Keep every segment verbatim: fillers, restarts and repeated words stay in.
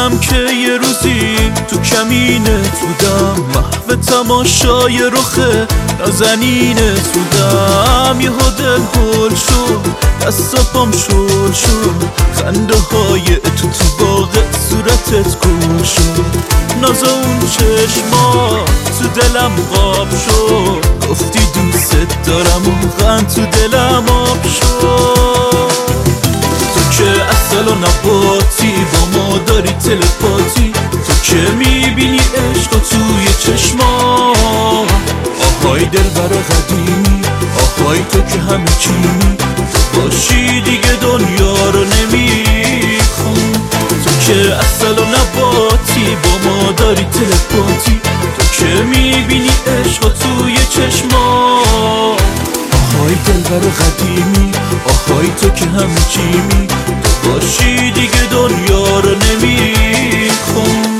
یادم که یه روزی تو کمینت بودم، محو تماشای رخ نازنینت بودم. یه دل هول شد، دست پام شل شد، خنده های تو تو باغ صورتت گل شد. ناز اون چشما تو دلم قاب شد، گفتی دوست دارم و غم تو دلم آب شد. تو که اصل و نباتی، با ما داری تلپاتی، تو که میبینی عشق توی چشما. آهای دل برا قدیمی، آهای تو که همه چیمی، تو باشی دیگه دنیا رو نمیخوام. تو که اصل و نباتی، با ما داری تلپاتی، تو که میبینی عشق توی چشما. آهای دل برا قدیمی، آهای تو که همه چیمی، تو باشی دیگه دنیا رو نمیخوام.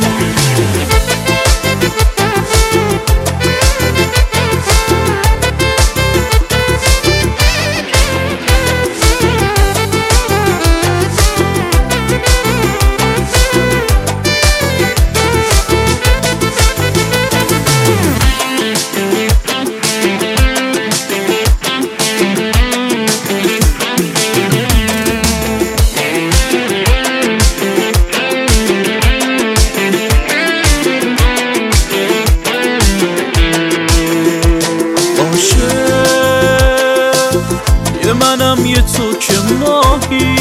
یه منم یه تو که ماهی،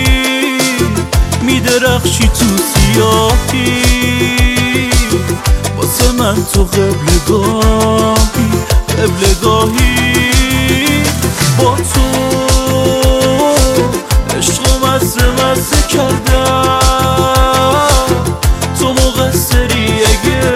میدرخشی تو سیاهی، واسه من تو قبلگاهی قبلگاهی. با تو عشق و مزه مزه کردم، تو مقصری اگه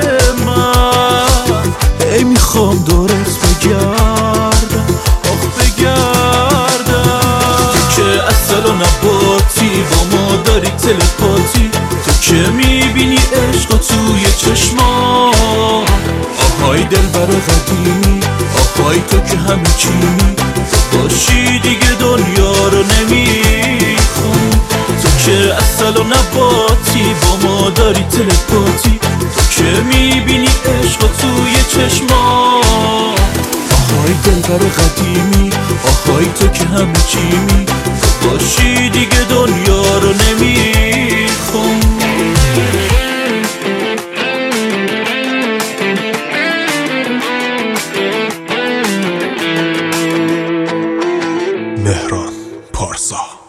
من ای میخوام دورت بگردم، آخ بگردم. تو که اصل و نباتی، با ما داری تلپاتی، تو که میبینی عشق توی چشما. آهای دل برا قدیمی، آهای تو که همه چیمی، تو باشی دیگه دنیا رو نمیخوام. تو که اصل و نباتی، با ما داری تلپاتی، تو که میبینی عشق توی چشما. آهای دل برا قدیمی، آهای تو که همه چیمی، تو باشی دیگه دنیا رو نمیخوام. مهران پارسا.